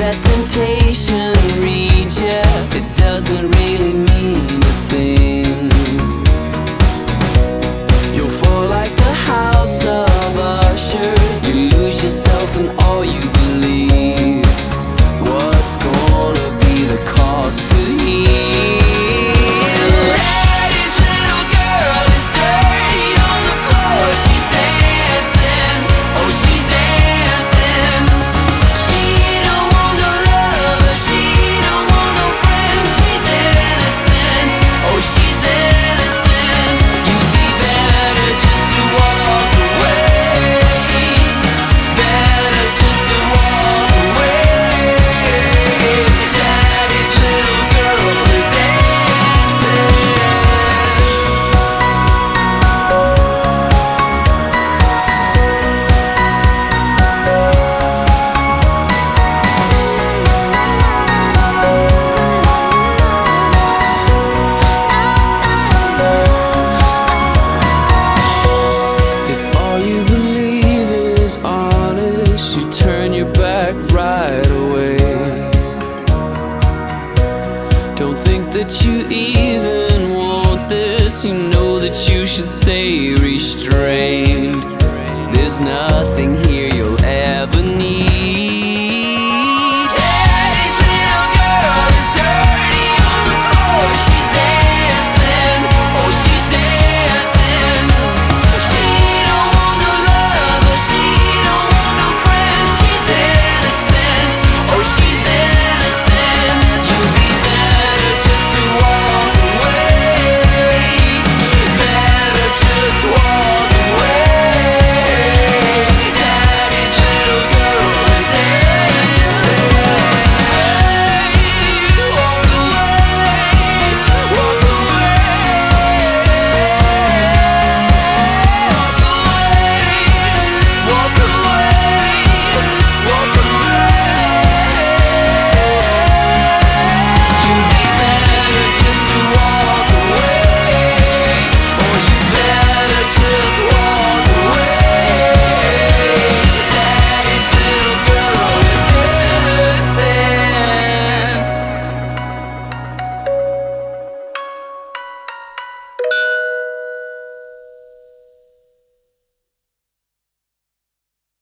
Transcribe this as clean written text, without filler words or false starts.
that temptation reach ya, it doesn't really mean a thing. You'll fall like the house of Usher. You lose yourself in all you believe. What's gonna be the cost to heal? Daddy's little girl is dirty on the floor. She's dancing, oh she's dancing. She don't want no lover, she don't want no friend. She's innocent, oh she's innocent. You'd be better just to walk away. Better just to walk away. Daddy's little girl is dancing. If all you believe is honest, you turn your back right away. Don't think that you even want this. You know that you should stay restrained. There's nothing here